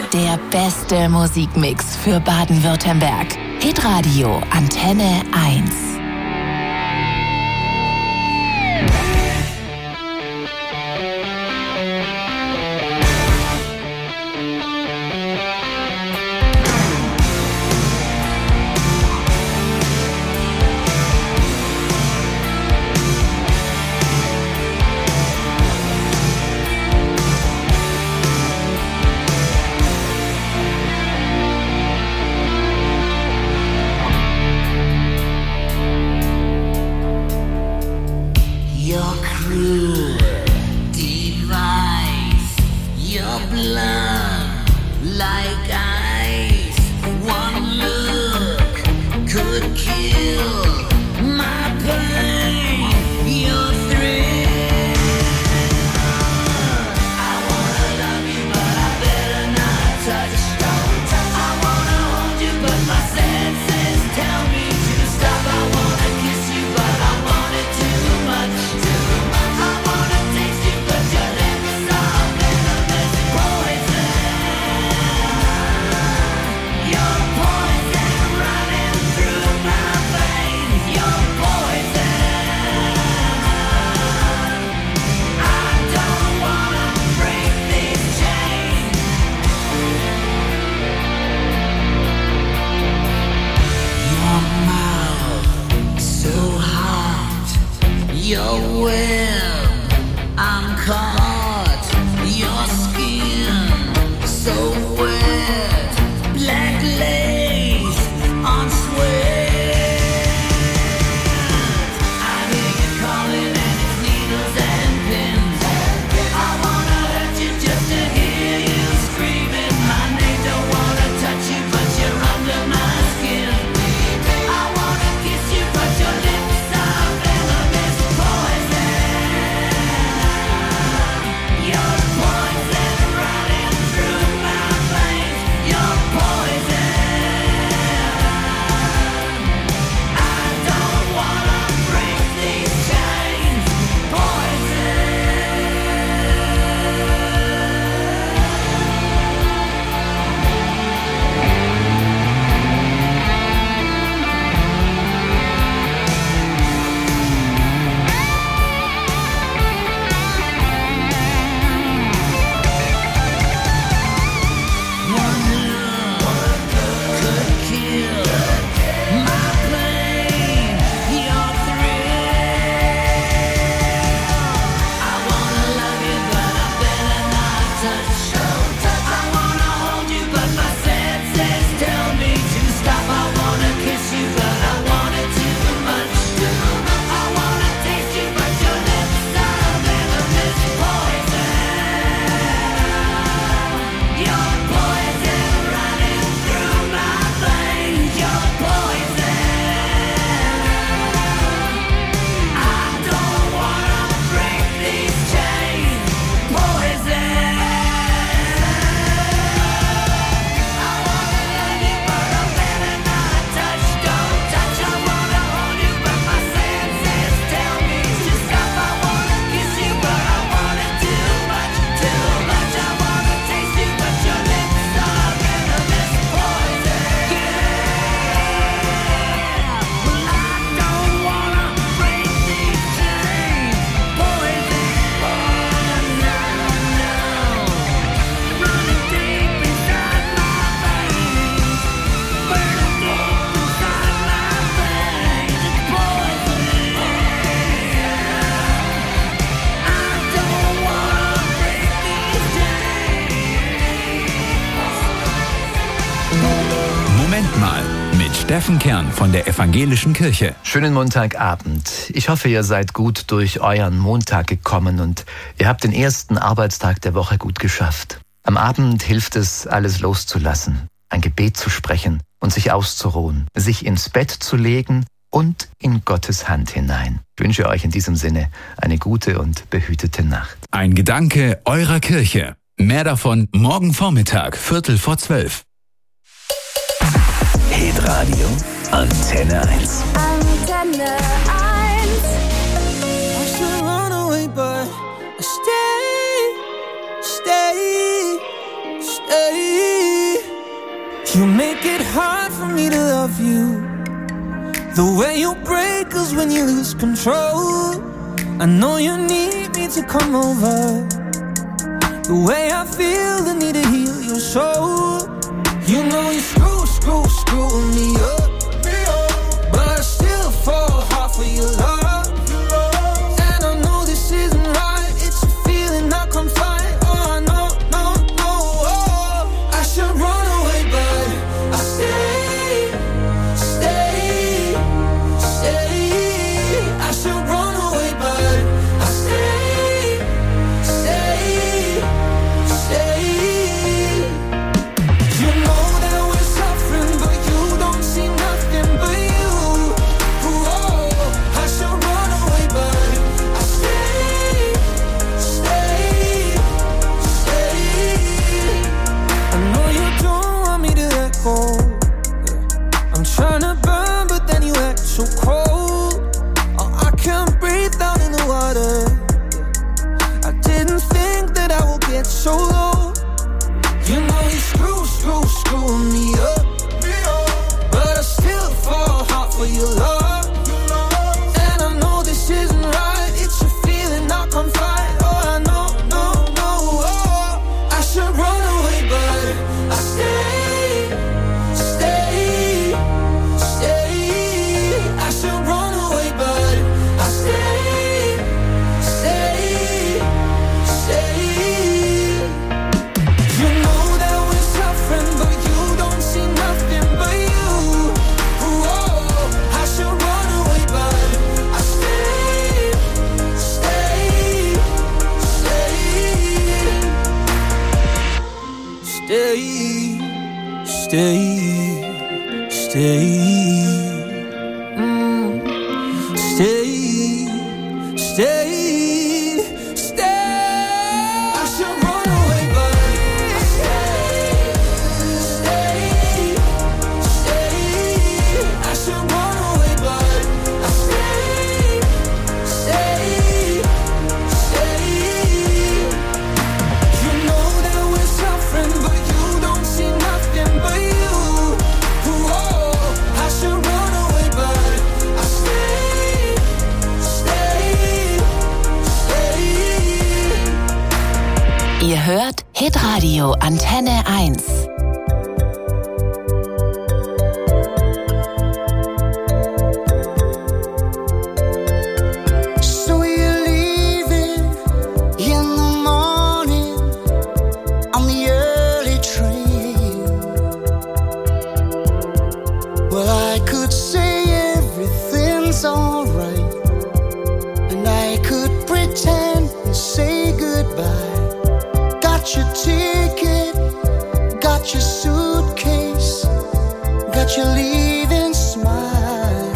Der beste Musikmix für Baden-Württemberg. Hitradio Antenne 1. Steffen Kern von der Evangelischen Kirche. Schönen Montagabend. Ich hoffe, ihr seid gut durch euren Montag gekommen und ihr habt den ersten Arbeitstag der Woche gut geschafft. Am Abend hilft es, alles loszulassen, ein Gebet zu sprechen und sich auszuruhen, sich ins Bett zu legen und in Gottes Hand hinein. Ich wünsche euch in diesem Sinne eine gute und behütete Nacht. Ein Gedanke eurer Kirche. Mehr davon morgen Vormittag, 11:45. Hitradio Antenne 1. Antenne 1. I should run away, but I stay. You make it hard for me to love you. The way you break us when you lose control. I know you need me to come over. The way I feel the need to heal your soul. You know you screw me up. But I still fall hard for your love. And I know this isn't right. It's a feeling I can't fight. Oh, I know, no, oh. I should run away, but I stay. I should run away, but I stay. You know that we're suffering, but you don't see nothing but you. Whoa, I should run away, but I stay. I know you don't want me to let go. I'm trying to burn, but then you act so cold. Oh, I can't breathe down in the water. I didn't think that I would get so low. You know you screw me up. But I still fall hard for your love. And I know this isn't right. It's a feeling I can't fight. Oh, I know, no, oh. I should run away, but I stay. I should run away, but I stay. You know that we're suffering, but you don't see nothing but you. Whoa, I should run away, but I stay. I should run away, but I stay. I should run away, but I stay. You know that we're suffering, but you don't see nothing but you. Whoa, I should run away, but I stay. Ihr hört Hitradio Antenne 1. So you're leaving in the morning on the early train. Well, I could say everything's alright, and I could pretend and say goodbye. Got your ticket, got your suitcase, got your leaving smile.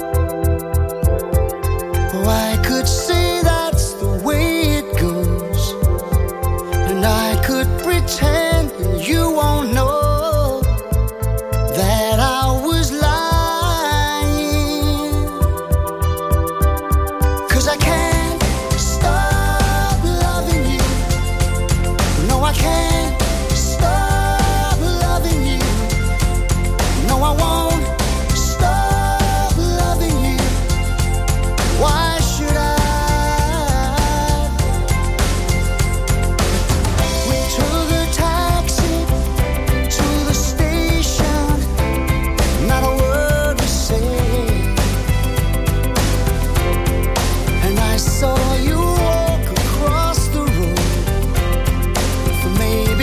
Oh, I could say that's the way it goes, and I could pretend and you won't know that I was lying. 'Cause I can't stop loving you. No, I can't stop loving you. No, I won't stop loving you. Why should I? We took a taxi to the station, not a word was said. And I saw you walk across the road for maybe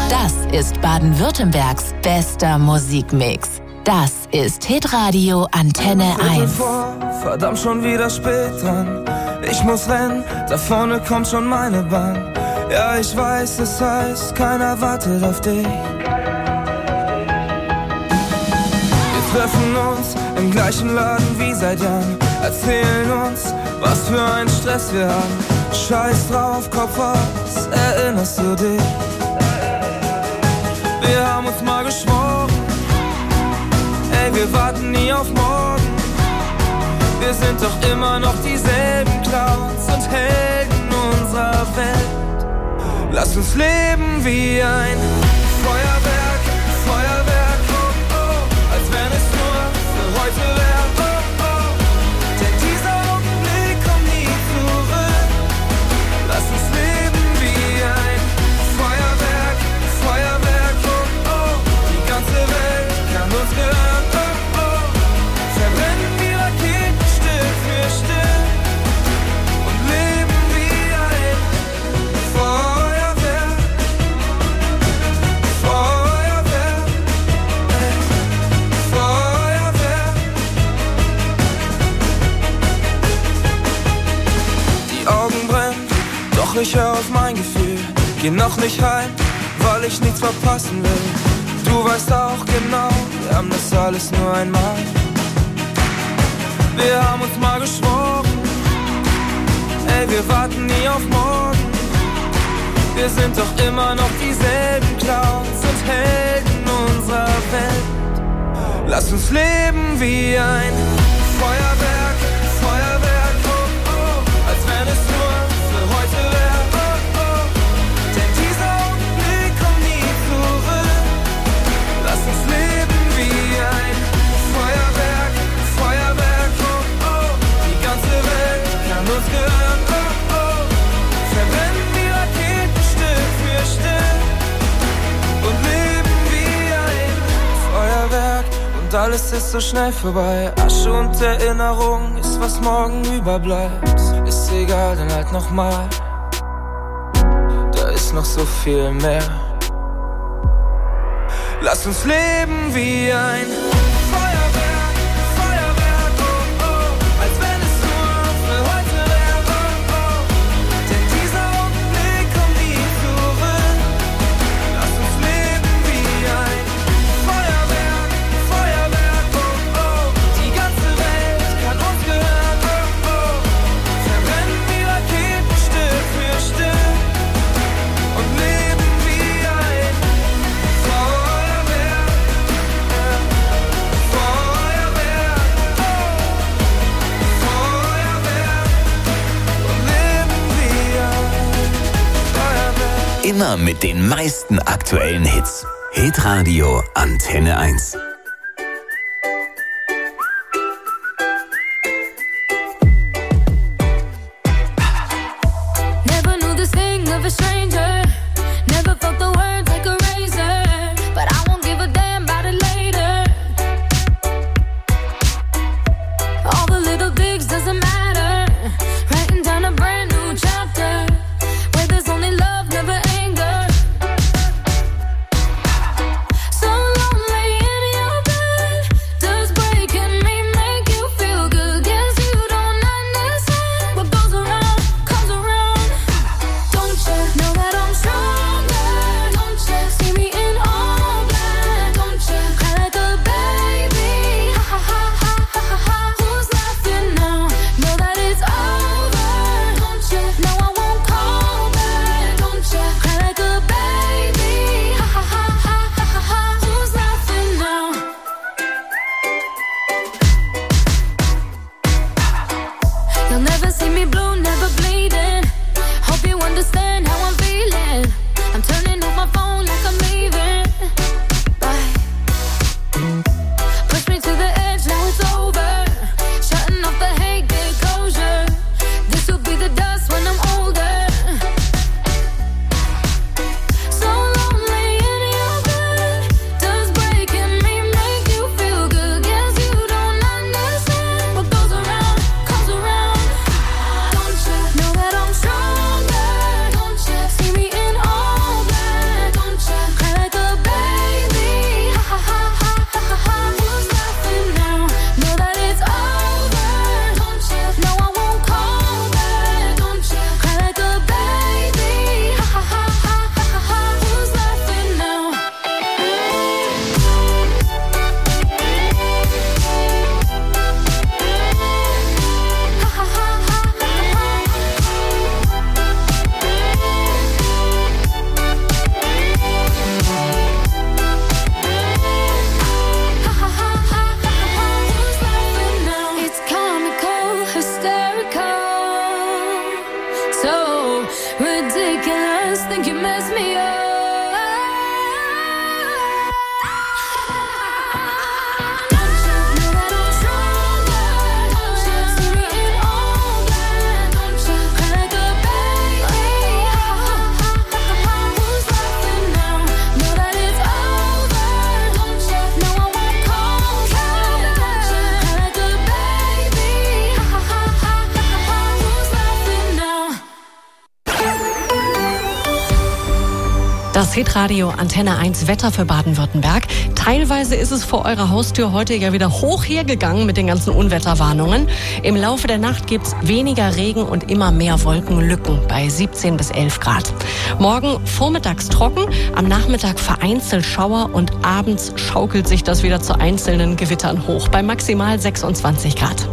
Das ist Baden-Württembergs bester Musikmix. Das ist Hitradio Antenne 1. Verdammt, schon wieder spät dran. Ich muss rennen, da vorne kommt schon meine Bahn. Ja, ich weiß, es heißt, keiner wartet auf dich. Wir treffen uns im gleichen Laden wie seit Jahren. Erzählen uns, was für einen Stress wir haben. Scheiß drauf, Kopf aus, erinnerst du dich? Wir haben uns mal geschworen, ey, wir warten nie auf morgen. Wir sind doch immer noch dieselben Clowns und Helden unserer Welt. Lass uns leben wie ein Feuerwerk, Feuerwerk, oh, oh, als wenn es nur für heute wäre, oh, oh. Denn dieser Augenblick kommt nie zurück. Lass uns leben wie ein Feuerwerk, Feuerwerk, oh, oh. Die ganze Welt kann uns gehören, oh, oh. Verbrennen die Raketen Stück für Stück und leben wie ein Feuerwerk, Feuerwerk, Feuerwerk. Die Augen brennen, doch ich hör auf mein Gefühl. Geh noch nicht heim, weil ich nichts verpassen will. Du weißt auch genau, wir haben das alles nur einmal. Wir haben uns mal geschworen, ey, wir warten nie auf morgen. Wir sind doch immer noch dieselben Clowns und Helden unserer Welt. Lass uns leben wie ein Feuerwerk, Feuerwerk, oh, oh, als wenn es nur für heute wäre, oh, oh. Denn dieser Augenblick kommt nie zurück. Lass uns leben wie ein Feuerwerk, Feuerwerk, oh, oh. Die ganze Welt kann uns gehören, oh, oh. Verbrennen die Raketen Stück für Stück und leben wie ein Feuerwerk. Und alles ist so schnell vorbei. Asche und Erinnerung ist, was morgen überbleibt. Ist egal, dann halt nochmal. Da ist noch so viel mehr. Lass uns leben wie ein Feuerwerk, Feuerwerk, oh, oh, als wenn es nur für heute wäre, oh, oh. Denn dieser Augenblick kommt nie zurück. Lass uns leben wie ein Feuerwerk, Feuerwerk, oh, oh. Die ganze Welt kann uns gehören, oh, oh. Verbrennen die Raketen Stück für Stück und leben wie ein Feuerwerk, Feuerwerk, oh, Feuerwerk und leben wie ein Feuerwerk. Immer mit den meisten aktuellen Hits. Hitradio Antenne 1. Never knew this thing of a stranger. Never felt the words like a razor. But I won't give a damn about it later. All the little things doesn't matter. Writing down a brand new chapter where there's only love, never anger. So lonely in your Das Hitradio Antenne 1 Wetter für Baden-Württemberg. Teilweise ist es vor eurer Haustür heute ja wieder hoch hergegangen mit den ganzen Unwetterwarnungen. Im Laufe der Nacht gibt's weniger Regen und immer mehr Wolkenlücken bei 17 bis 11 Grad. Morgen vormittags trocken, am Nachmittag vereinzelt Schauer und abends schaukelt sich das wieder zu einzelnen Gewittern hoch bei maximal 26 Grad.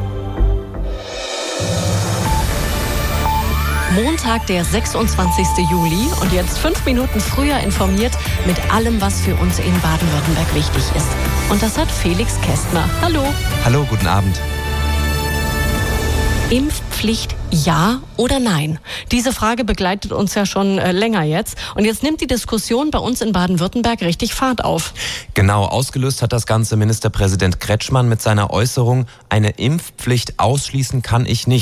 Montag, der 26. Juli und jetzt 5 Minuten früher informiert mit allem, was für uns in Baden-Württemberg wichtig ist. Und das hat Felix Kästner. Hallo. Hallo, guten Abend. Impfpflicht ja oder nein? Diese Frage begleitet uns ja schon länger jetzt. Und jetzt nimmt die Diskussion bei uns in Baden-Württemberg richtig Fahrt auf. Genau, ausgelöst hat das Ganze Ministerpräsident Kretschmann mit seiner Äußerung, eine Impfpflicht ausschließen kann ich nicht.